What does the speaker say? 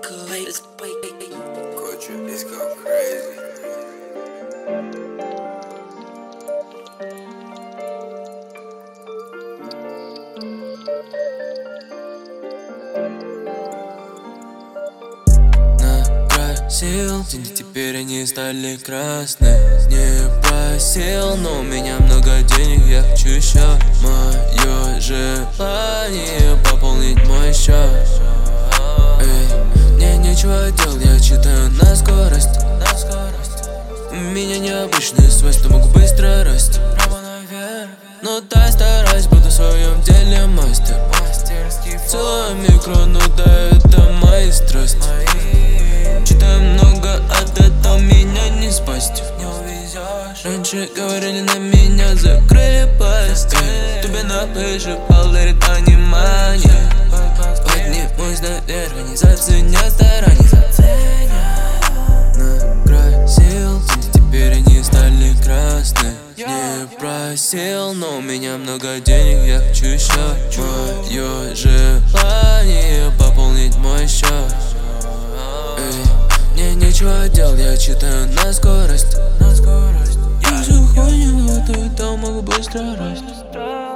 Culture is go crazy. Накрасил тени, теперь они стали красные. Не просил, но у меня много денег, я хочу еще. Мое желание пополнить мой счет. Мне нечего делать, я читаю на скорость. У меня необычные свойства, могу быстро расти. Но да, стараюсь, буду в своем деле мастер. Целую микро, ну да, это мои страсти. Читаю много, от этого меня не спасти. Раньше говорили, на меня закрыли пасть. Тебе напиши, полырит внимание. Поднимусь наверх, они заценят старания. Накрасил, теперь они стали красные. Не просил, но у меня много денег, я хочу еще. Мое желание пополнить мой счет. Мне нечего делать, я читаю на скорость. Я всю хуйню, то могу быстро расти.